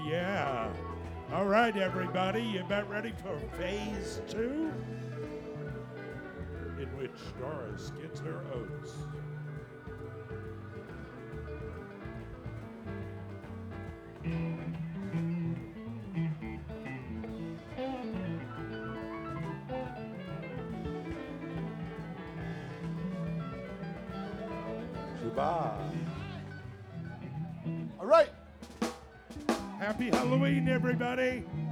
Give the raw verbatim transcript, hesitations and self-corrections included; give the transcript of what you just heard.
yeah. All right, everybody, you about ready for phase two? In which Doris gets her oats. Goodbye. All right. Happy Halloween, everybody.